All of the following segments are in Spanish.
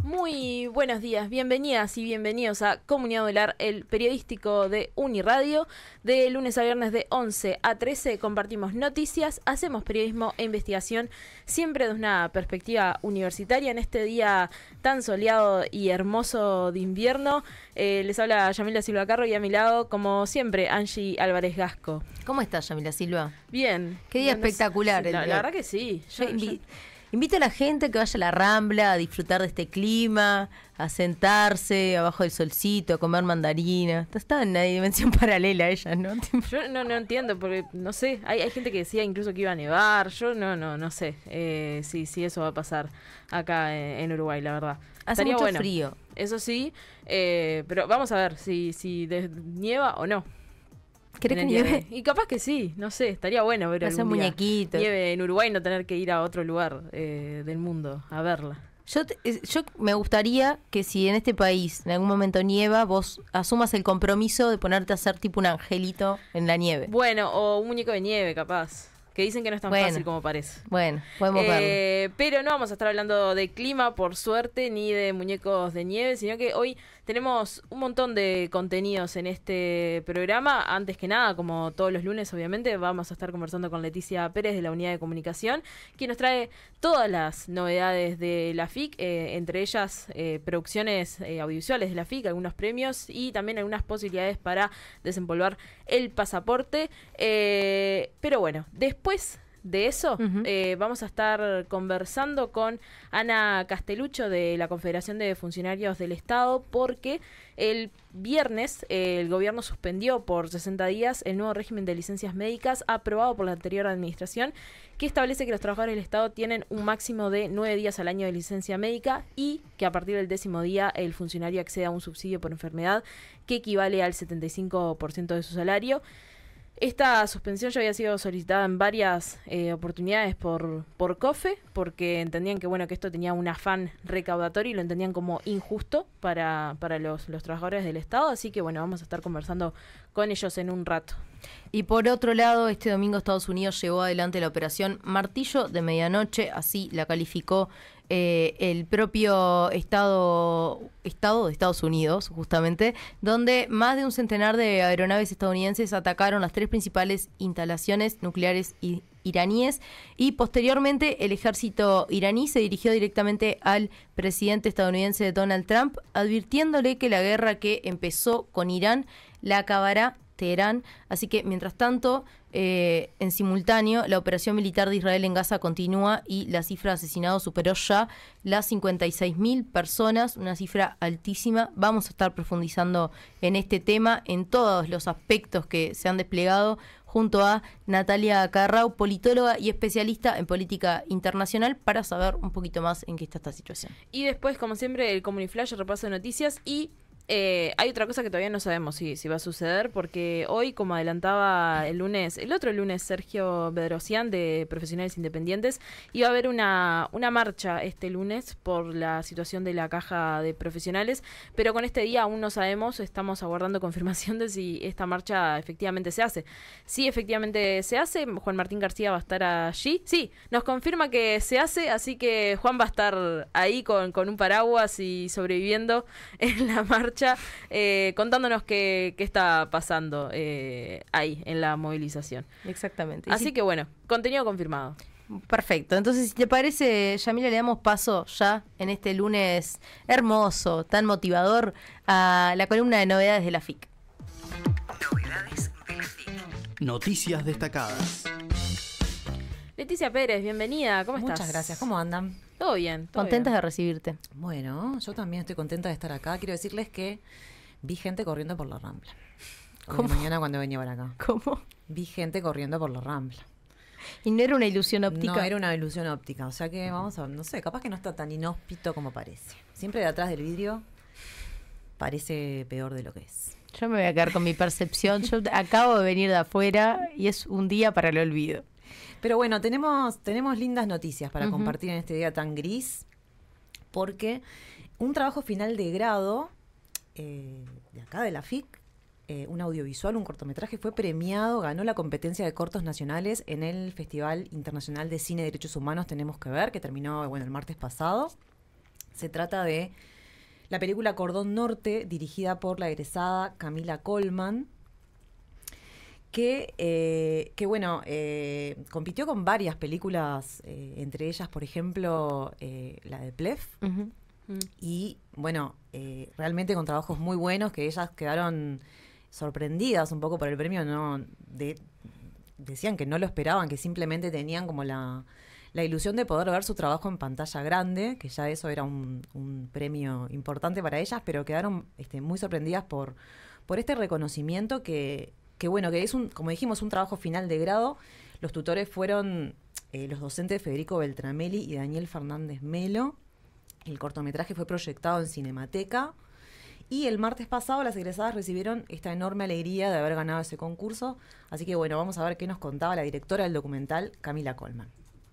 Muy buenos días, bienvenidas y bienvenidos a Comunidad Velar, el periodístico de Uniradio. De lunes a viernes de 11 a 13 compartimos noticias, hacemos periodismo e investigación, siempre desde una perspectiva universitaria. En este día tan soleado y hermoso de invierno, les habla Yamila Silva Carro y a mi lado, como siempre, Angie Álvarez Gasco. ¿Cómo estás, Yamila Silva? Bien. Qué día espectacular. Sí, la verdad que sí. Invito a la gente a que vaya a la Rambla a disfrutar de este clima, a sentarse abajo del solcito, a comer mandarina. Está en una dimensión paralela ella, ¿no? Yo no entiendo, porque no sé, hay gente que decía incluso que iba a nevar. Yo no sé si eso va a pasar acá en Uruguay, la verdad. Hace Estaría mucho bueno. frío. Eso sí, pero vamos a ver si nieva o no. ¿Querés que nieve? Y capaz que sí, no sé, estaría bueno ver hacer muñequitos. Nieve en Uruguay, no tener que ir a otro lugar del mundo a verla. Yo me gustaría que si en este país en algún momento nieva, vos asumas el compromiso de ponerte a hacer tipo un angelito en la nieve. Bueno, o un muñeco de nieve, capaz. Que dicen que no es tan fácil como parece. Bueno, podemos verlo. Pero no vamos a estar hablando de clima, por suerte, ni de muñecos de nieve, sino que hoy tenemos un montón de contenidos en este programa. Antes que nada, como todos los lunes, obviamente, vamos a estar conversando con Leticia Pérez de la Unidad de Comunicación, quien nos trae todas las novedades de la FIC, entre ellas producciones audiovisuales de la FIC, algunos premios y también algunas posibilidades para desempolvar el pasaporte. Pero bueno, después de eso, vamos a estar conversando con Ana Castelucho de la Confederación de Funcionarios del Estado, porque el viernes el gobierno suspendió por 60 días el nuevo régimen de licencias médicas aprobado por la anterior administración, que establece que los trabajadores del Estado tienen un máximo de 9 días al año de licencia médica y que a partir del 10º día el funcionario acceda a un subsidio por enfermedad que equivale al 75% de su salario. Esta suspensión ya había sido solicitada en varias oportunidades por COFE, porque entendían que que esto tenía un afán recaudatorio y lo entendían como injusto para los trabajadores del Estado. Así que vamos a estar conversando con ellos en un rato. Y por otro lado, este domingo Estados Unidos llevó adelante la operación Martillo de Medianoche, así la calificó el propio Estado de Estados Unidos, justamente, donde más de un centenar de aeronaves estadounidenses atacaron las 3 principales instalaciones nucleares iraníes y posteriormente el ejército iraní se dirigió directamente al presidente estadounidense Donald Trump, advirtiéndole que la guerra que empezó con Irán la acabará Teherán. Así que, mientras tanto, en simultáneo, la operación militar de Israel en Gaza continúa y la cifra de asesinados superó ya las 56.000 personas, una cifra altísima. Vamos a estar profundizando en este tema, en todos los aspectos que se han desplegado, junto a Natalia Carrau, politóloga y especialista en política internacional, para saber un poquito más en qué está esta situación. Y después, como siempre, el Comuniflash, repaso de noticias y... hay otra cosa que todavía no sabemos si va a suceder, porque hoy, como adelantaba el otro lunes, Sergio Bedrosian de Profesionales Independientes, iba a haber una marcha este lunes por la situación de la caja de profesionales, pero con este día aún no sabemos, estamos aguardando confirmación de si esta marcha efectivamente se hace. Si efectivamente se hace, Juan Martín García va a estar allí. Sí, nos confirma que se hace, así que Juan va a estar ahí con un paraguas y sobreviviendo en la marcha. Contándonos qué está pasando ahí en la movilización. Exactamente. Así que contenido confirmado. Perfecto. Entonces, si te parece, Yamila, le damos paso ya en este lunes hermoso, tan motivador, a la columna de novedades de la FIC. Novedades de la FIC. Noticias destacadas. Leticia Pérez, bienvenida. ¿Cómo estás? Muchas gracias. ¿Cómo andan? Todo bien. Contentas de recibirte. Bueno, yo también estoy contenta de estar acá. Quiero decirles que vi gente corriendo por la Rambla. ¿Cómo? Mañana cuando venía para acá. ¿Cómo? Vi gente corriendo por la Rambla. ¿Y no era una ilusión óptica? No, era una ilusión óptica. O sea que vamos a ver, no sé, capaz que no está tan inhóspito como parece. Siempre de atrás del vidrio parece peor de lo que es. Yo me voy a quedar con mi percepción. Yo acabo de venir de afuera y es un día para el olvido. Pero bueno, tenemos lindas noticias para compartir en este día tan gris, porque un trabajo final de grado de acá de la FIC, un audiovisual, un cortometraje, fue premiado, ganó la competencia de cortos nacionales en el Festival Internacional de Cine y Derechos Humanos Tenemos que Ver, que terminó el martes pasado. Se trata de la película Cordón Norte, dirigida por la egresada Camila Colman, que compitió con varias películas, entre ellas, por ejemplo, la de Plef. Y bueno, realmente con trabajos muy buenos, que ellas quedaron sorprendidas un poco por el premio, decían que no lo esperaban, que simplemente tenían como la ilusión de poder ver su trabajo en pantalla grande, que ya eso era un premio importante para ellas, pero quedaron muy sorprendidas por este reconocimiento que es como dijimos, un trabajo final de grado. Los tutores fueron los docentes Federico Beltramelli y Daniel Fernández Melo. El cortometraje fue proyectado en Cinemateca. Y el martes pasado las egresadas recibieron esta enorme alegría de haber ganado ese concurso. Así que bueno, vamos a ver qué nos contaba la directora del documental, Camila Colman.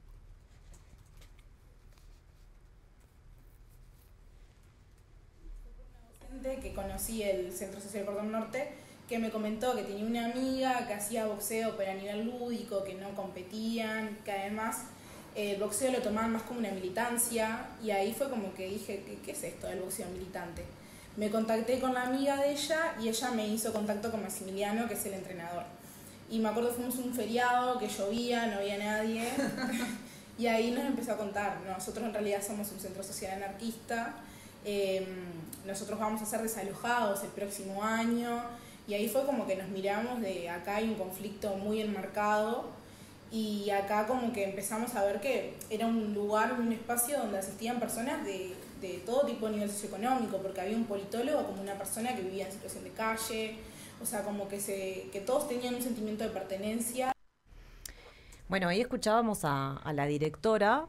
Que conocí el Centro Social Cordón Norte, que me comentó que tenía una amiga que hacía boxeo pero a nivel lúdico, que no competían, que además el boxeo lo tomaban más como una militancia, y ahí fue como que dije, ¿qué es esto del boxeo militante? Me contacté con la amiga de ella y ella me hizo contacto con Maximiliano, que es el entrenador. Y me acuerdo, fuimos un feriado que llovía, no había nadie, y ahí nos empezó a contar. Nosotros en realidad somos un centro social anarquista. Nosotros vamos a ser desalojados el próximo año, y ahí fue como que nos miramos de acá hay un conflicto muy enmarcado, y acá como que empezamos a ver que era un lugar, un espacio donde asistían personas de todo tipo de nivel socioeconómico, porque había un politólogo como una persona que vivía en situación de calle, o sea, como que todos tenían un sentimiento de pertenencia. Bueno, ahí escuchábamos a la directora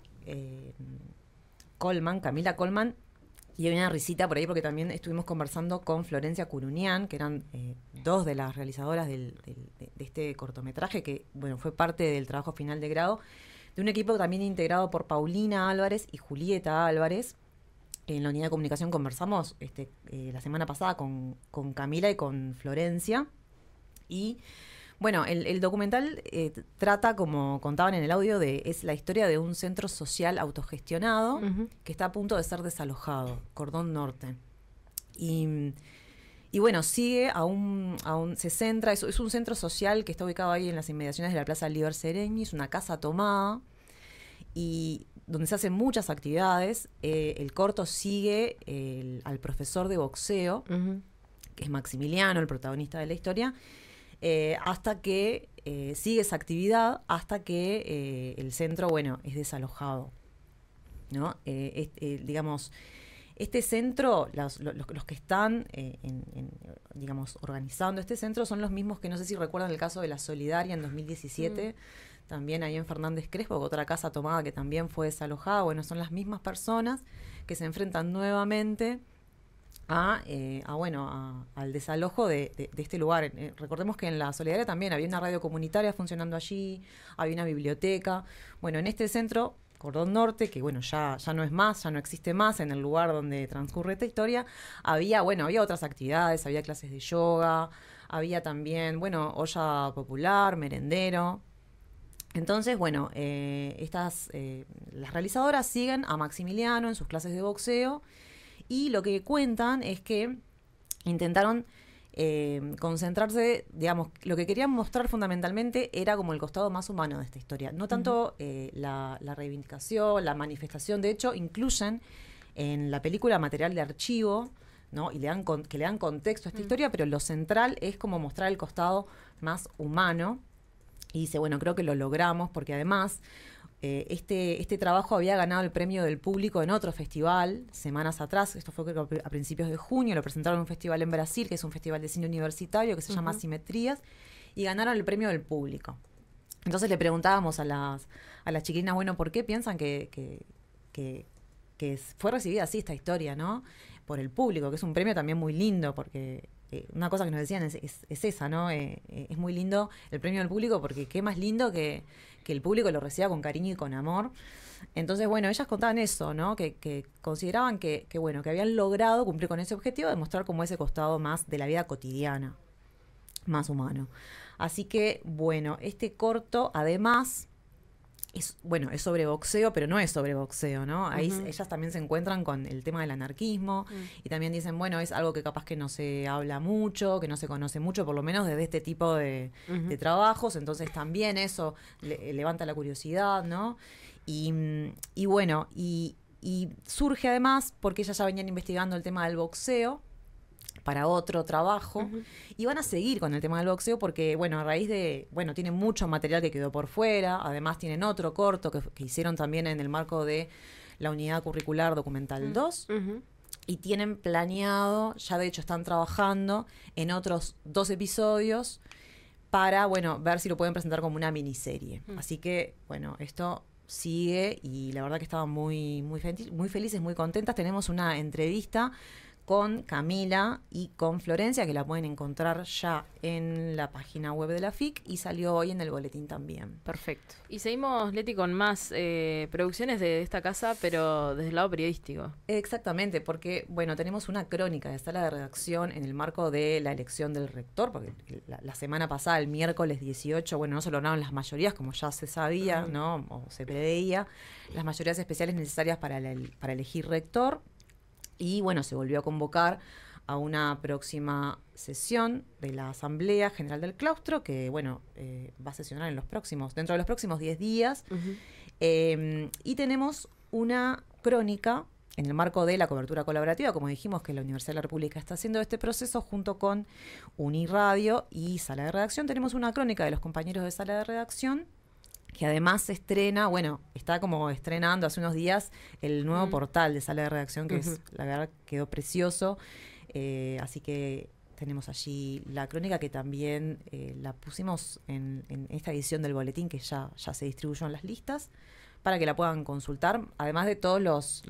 Colman, Camila Colman. Y hay una risita por ahí porque también estuvimos conversando con Florencia Curunián, que eran dos de las realizadoras de este cortometraje, que bueno, fue parte del trabajo final de grado, de un equipo también integrado por Paulina Álvarez y Julieta Álvarez. En la unidad de comunicación conversamos la semana pasada con Camila y con Florencia. Y bueno, el documental trata, como contaban en el audio, es la historia de un centro social autogestionado que está a punto de ser desalojado, Cordón Norte. Y bueno, sigue se centra, es un centro social que está ubicado ahí en las inmediaciones de la Plaza Liber Seregni, es una casa tomada, y donde se hacen muchas actividades. El corto sigue al profesor de boxeo, que es Maximiliano, el protagonista de la historia, hasta que sigue esa actividad, hasta que el centro, bueno, es desalojado, ¿no? Digamos, este centro, los que están, digamos, organizando este centro son los mismos que, no sé si recuerdan el caso de la Solidaria en 2017, también ahí en Fernández Crespo, otra casa tomada que también fue desalojada. Bueno, son las mismas personas que se enfrentan nuevamente al desalojo de este lugar. Recordemos que en la Solidaria también había una radio comunitaria funcionando allí, había una biblioteca. Bueno, en este centro, Cordón Norte, que bueno, ya no es más, ya no existe más en el lugar donde transcurre esta historia, había otras actividades, había clases de yoga, había también, olla popular, merendero. Entonces, bueno, las realizadoras siguen a Maximiliano en sus clases de boxeo. Y lo que cuentan es que intentaron concentrarse, digamos, lo que querían mostrar fundamentalmente era como el costado más humano de esta historia. No tanto la reivindicación, la manifestación. De hecho, incluyen en la película material de archivo, ¿no? Y que le dan contexto a esta historia, pero lo central es como mostrar el costado más humano. Y dice, bueno, creo que lo logramos porque además este trabajo había ganado el premio del público en otro festival semanas atrás. Esto fue creo, a principios de junio. Lo presentaron en un festival en Brasil, que es un festival de cine universitario que se llama Simetrías, y ganaron el premio del público. Entonces le preguntábamos a las chiquilinas, bueno, ¿por qué piensan que fue recibida así esta historia, ¿no? Por el público, que es un premio también muy lindo, porque una cosa que nos decían es esa, ¿no? Es muy lindo el premio del público, porque qué más lindo que el público lo reciba con cariño y con amor. Entonces, bueno, ellas contaban eso, ¿no? Que consideraban que habían logrado cumplir con ese objetivo de mostrar como ese costado más de la vida cotidiana, más humano. Así que, bueno, este corto, además, es sobre boxeo, pero no es sobre boxeo, ¿no? Ahí ellas también se encuentran con el tema del anarquismo y también dicen, bueno, es algo que capaz que no se habla mucho, que no se conoce mucho, por lo menos desde este tipo de trabajos, entonces también eso levanta la curiosidad, ¿no? Y bueno, y surge además porque ellas ya venían investigando el tema del boxeo para otro trabajo y van a seguir con el tema del boxeo porque, bueno, a raíz de, bueno, tienen mucho material que quedó por fuera, además tienen otro corto que hicieron también en el marco de la unidad curricular documental 2 y tienen planeado, ya de hecho están trabajando en otros 2 episodios para, bueno, ver si lo pueden presentar como una miniserie. Así que, bueno, esto sigue y la verdad que estaban muy felices, muy contentas. Tenemos una entrevista con Camila y con Florencia, que la pueden encontrar ya en la página web de la FIC y salió hoy en el boletín también. Perfecto. Y seguimos, Leti, con más producciones de esta casa, pero desde el lado periodístico. Exactamente, porque, bueno, tenemos una crónica de sala de redacción en el marco de la elección del rector, porque la semana pasada, el miércoles 18, bueno, no se lograron las mayorías, como ya se sabía, ¿no? O se preveía, las mayorías especiales necesarias para elegir rector. Y bueno, se volvió a convocar a una próxima sesión de la Asamblea General del Claustro, que bueno, va a sesionar dentro de los próximos 10 días. Y tenemos una crónica en el marco de la cobertura colaborativa, como dijimos que la Universidad de la República está haciendo este proceso junto con Uniradio y Sala de Redacción. Tenemos una crónica de los compañeros de Sala de Redacción, que además se estrena, bueno, está como estrenando hace unos días el nuevo portal de Sala de Redacción, que es, la verdad, quedó precioso. Así que tenemos allí la crónica que también la pusimos en esta edición del boletín que ya se distribuyó en las listas para que la puedan consultar. Además de todos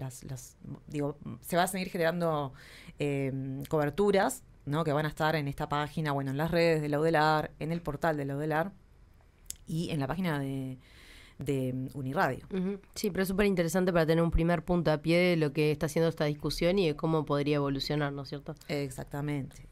se va a seguir generando coberturas, ¿no? Que van a estar en esta página, bueno, en las redes de la UDELAR, en el portal de la UDELAR y en la página de Uniradio. Sí, pero es súper interesante para tener un primer punto a pie de lo que está haciendo esta discusión y de cómo podría evolucionar, ¿no es cierto? Exactamente.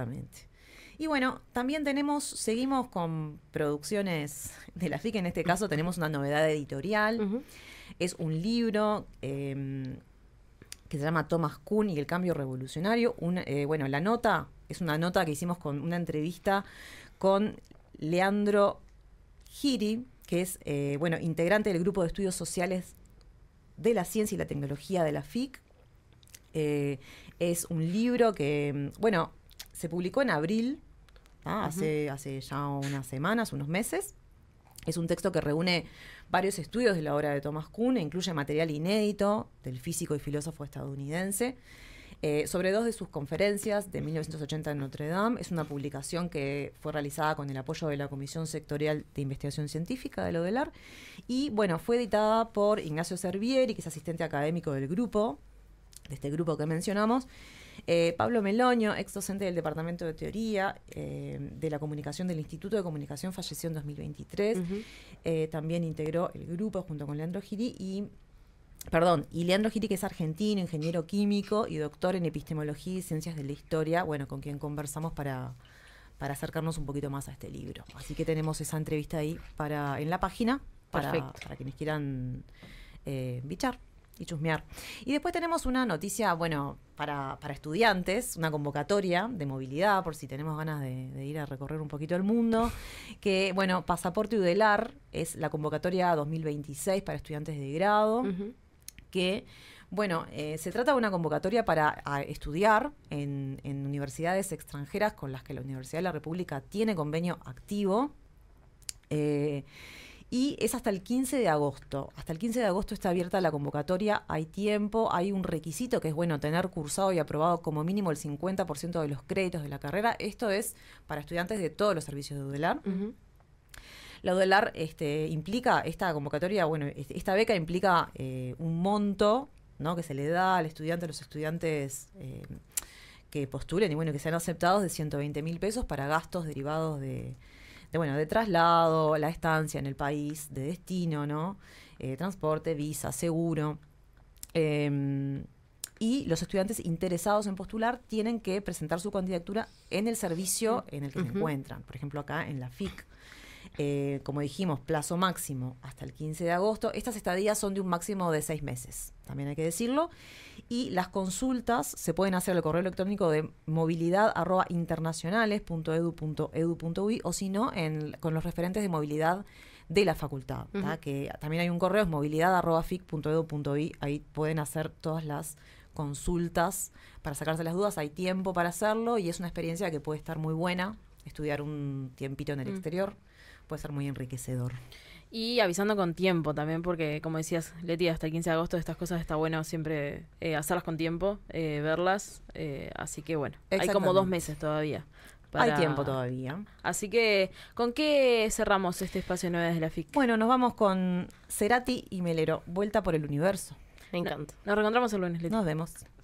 Y bueno, también seguimos con producciones de la FIC, en este caso tenemos una novedad editorial, es un libro que se llama Thomas Kuhn y el cambio revolucionario. Bueno, la nota es una nota que hicimos con una entrevista con Leandro Giri, que es integrante del Grupo de Estudios Sociales de la Ciencia y la Tecnología de la FIC. Es un libro que, bueno, se publicó en abril, hace ya unas semanas, unos meses. Es un texto que reúne varios estudios de la obra de Thomas Kuhn e incluye material inédito del físico y filósofo estadounidense. Sobre 2 de sus conferencias de 1980 en Notre Dame. Es una publicación que fue realizada con el apoyo de la Comisión Sectorial de Investigación Científica de la UDELAR y, bueno, fue editada por Ignacio Servieri, que es asistente académico del grupo, de este grupo que mencionamos, Pablo Meloño, ex docente del Departamento de Teoría de la Comunicación del Instituto de Comunicación, falleció en 2023, también integró el grupo junto con Leandro Giri y Leandro Giri, que es argentino, ingeniero químico y doctor en epistemología y ciencias de la historia, bueno, con quien conversamos para acercarnos un poquito más a este libro. Así que tenemos esa entrevista ahí en la página para quienes quieran bichar y chusmear. Y después tenemos una noticia, bueno, para estudiantes, una convocatoria de movilidad, por si tenemos ganas de ir a recorrer un poquito el mundo, que, bueno, Pasaporte UDELAR es la convocatoria 2026 para estudiantes de grado, que, bueno, se trata de una convocatoria para estudiar en universidades extranjeras con las que la Universidad de la República tiene convenio activo, y es hasta el 15 de agosto. Hasta el 15 de agosto está abierta la convocatoria, hay tiempo, hay un requisito que es, bueno, tener cursado y aprobado como mínimo el 50% de los créditos de la carrera. Esto es para estudiantes de todos los servicios de UDELAR. La UDELAR implica, esta convocatoria, bueno, esta beca implica un monto, ¿no?, que se le da al estudiante, a los estudiantes que postulen y, bueno, que sean aceptados, de 120.000 pesos para gastos derivados de traslado, la estancia en el país, de destino, ¿no? Transporte, visa, seguro. Y los estudiantes interesados en postular tienen que presentar su candidatura en el servicio en el que se encuentran. Por ejemplo, acá en la FIC. Como dijimos, plazo máximo hasta el 15 de agosto. Estas estadías son de un máximo de 6 meses, también hay que decirlo. Y las consultas se pueden hacer al correo electrónico de movilidad@internacionales.edu.uy o si no, con los referentes de movilidad de la facultad, que también hay un correo, es movilidad@fic.edu.uy. Ahí pueden hacer todas las consultas para sacarse las dudas. Hay tiempo para hacerlo y es una experiencia que puede estar muy buena. Estudiar un tiempito en el exterior puede ser muy enriquecedor. Y avisando con tiempo también, porque como decías, Leti, hasta el 15 de agosto estas cosas está bueno siempre hacerlas con tiempo, verlas. Así que bueno, hay como 2 meses todavía. Hay tiempo todavía. Así que, ¿con qué cerramos este espacio de novedades de la FIC? Bueno, nos vamos con Cerati y Melero, Vuelta por el Universo. Me encanta. Nos reencontramos el lunes, Leti. Nos vemos.